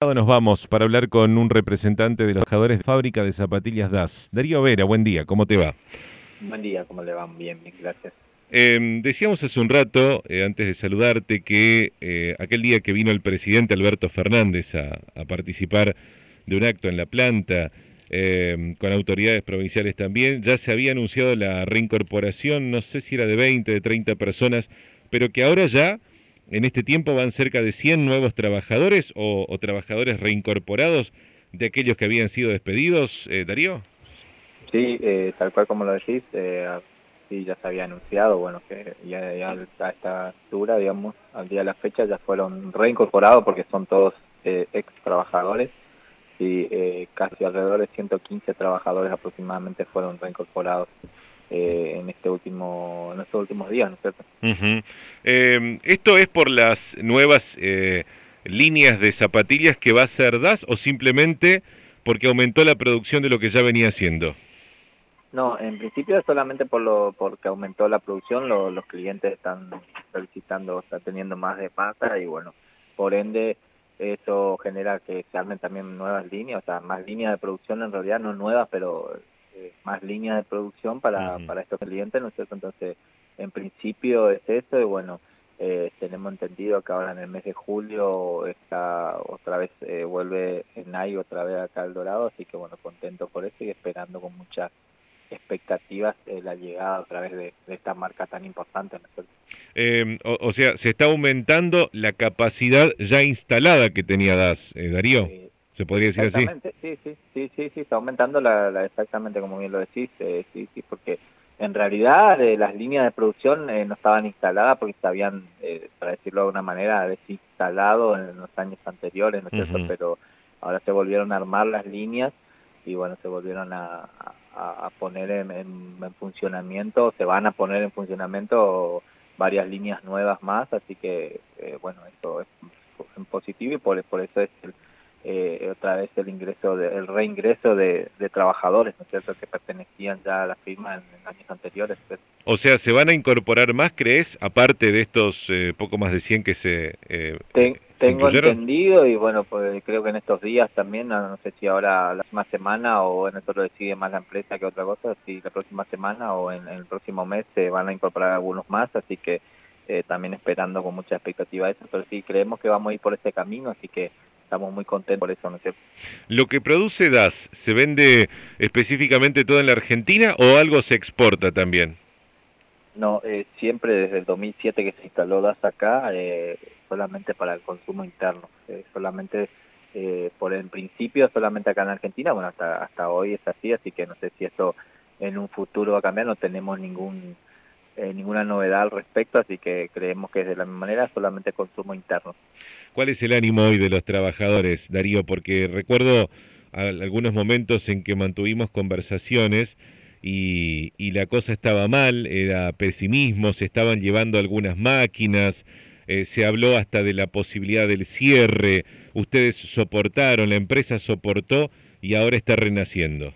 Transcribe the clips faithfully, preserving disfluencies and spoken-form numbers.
lado nos vamos para hablar con un representante de los trabajadores de fábrica de zapatillas D A S. Darío Vera, buen día, ¿cómo te va? Buen día, ¿cómo le van? Bien, bien, gracias. Eh, decíamos hace un rato, eh, antes de saludarte, que eh, aquel día que vino el presidente Alberto Fernández a, a participar de un acto en la planta, eh, con autoridades provinciales también, ya se había anunciado la reincorporación, no sé si era de veinte, de treinta personas, pero que ahora ya, en este tiempo, van cerca de cien nuevos trabajadores o, o trabajadores reincorporados de aquellos que habían sido despedidos, eh, Darío. Sí, eh, tal cual como lo decís, eh, sí, ya se había anunciado, bueno, que ya, ya a esta altura, digamos, al día de la fecha ya fueron reincorporados porque son todos eh, ex trabajadores y eh, casi alrededor de ciento quince trabajadores aproximadamente fueron reincorporados eh, en este último, en estos últimos días, ¿no es cierto? Uh-huh. Eh, ¿esto es por las nuevas eh, líneas de zapatillas que va a hacer D A S o simplemente porque aumentó la producción de lo que ya venía haciendo? No, en principio es solamente por lo porque aumentó la producción, lo, los clientes están solicitando, están teniendo más demanda y bueno, por ende eso genera que se armen también nuevas líneas, o sea, más líneas de producción en realidad, no nuevas, pero eh, más líneas de producción para, Uh-huh. para estos clientes, ¿no es cierto? Entonces, en principio es eso y bueno, eh, tenemos entendido que ahora en el mes de julio está otra vez, eh, vuelve en Nike otra vez acá al Dorado, así que bueno, contento por eso y esperando con mucha expectativas de la llegada a través de, de esta marca tan importante, ¿no? Eh, o, o sea, se está aumentando la capacidad ya instalada que tenía D A S, eh, Darío, Eh, ¿se podría decir así? exactamente, sí, sí, sí, sí, sí, está aumentando la, la exactamente como bien lo decís, eh, sí, sí, porque en realidad eh, las líneas de producción eh, no estaban instaladas porque se habían, eh, para decirlo de alguna manera, desinstalado en los años anteriores, ¿no es cierto? Uh-huh. Pero ahora se volvieron a armar las líneas y bueno, se volvieron a, a, a poner en, en, en funcionamiento, se van a poner en funcionamiento varias líneas nuevas más, así que eh, bueno, eso es, es positivo y por, por eso es el, eh, otra vez el ingreso, de, el reingreso de, de trabajadores, ¿no es cierto?, que pertenecían ya a la firma en, en años anteriores. ¿Cierto? O sea, ¿se van a incorporar más, crees, aparte de estos eh, poco más de cien que se, eh, Ten, se tengo incluyeron? entendido y bueno, pues creo que en estos días también, no, no sé si ahora la próxima semana o en esto lo decide más la empresa que otra cosa, si la próxima semana o en, en el próximo mes se van a incorporar algunos más, así que eh, también esperando con mucha expectativa eso, pero sí creemos que vamos a ir por ese camino, así que estamos muy contentos por eso, ¿no es cierto? ¿Lo que produce D A S se vende específicamente todo en la Argentina o algo se exporta también? No, eh, siempre desde el dos mil siete que se instaló D A S acá, eh, solamente para el consumo interno, eh, solamente eh, por el principio solamente acá en Argentina, bueno, hasta hasta hoy es así, así que no sé si esto en un futuro va a cambiar, no tenemos ningún eh, ninguna novedad al respecto, así que creemos que de la misma manera solamente consumo interno. ¿Cuál es el ánimo hoy de los trabajadores, Darío? Porque recuerdo algunos momentos en que mantuvimos conversaciones y, y la cosa estaba mal, era pesimismo, se estaban llevando algunas máquinas, eh, se habló hasta de la posibilidad del cierre, ustedes soportaron, la empresa soportó y ahora está renaciendo.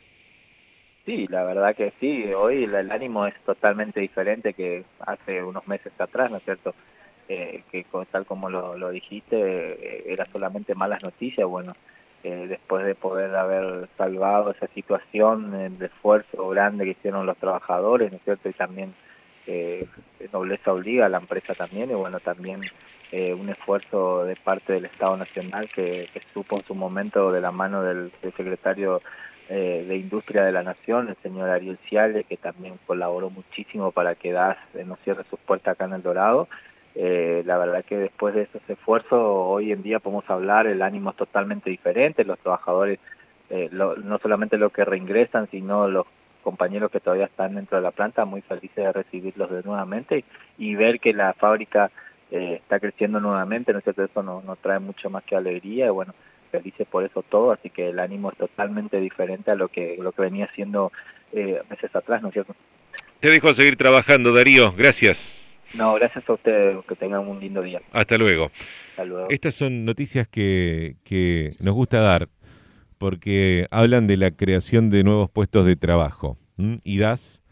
Sí, la verdad que sí, hoy el, el ánimo es totalmente diferente que hace unos meses atrás, ¿no es cierto? Eh, que tal como lo, lo dijiste, eh, era solamente malas noticias, bueno, eh, después de poder haber salvado esa situación, el esfuerzo grande que hicieron los trabajadores, ¿no es cierto? Y también eh, nobleza obliga a la empresa también, y bueno, también eh, un esfuerzo de parte del Estado Nacional que, que supo en su momento de la mano del, del secretario eh, de Industria de la Nación, el señor Ariel Ciale, que también colaboró muchísimo para que D A S eh, no cierre sus puertas acá en El Dorado. Eh, la verdad que después de esos esfuerzos, hoy en día podemos hablar, el ánimo es totalmente diferente, los trabajadores, eh, lo, no solamente los que reingresan, sino los compañeros que todavía están dentro de la planta, muy felices de recibirlos de nuevamente y ver que la fábrica eh, está creciendo nuevamente, ¿no es cierto? Eso nos, nos trae mucho más que alegría y bueno, felices por eso todo, así que el ánimo es totalmente diferente a lo que lo que venía siendo eh, meses atrás, ¿no es cierto? Te dejo seguir trabajando, Darío, gracias. No, gracias a ustedes, que tengan un lindo día. Hasta luego. Hasta luego. Estas son noticias que, que nos gusta dar porque hablan de la creación de nuevos puestos de trabajo. ¿m? Y D A S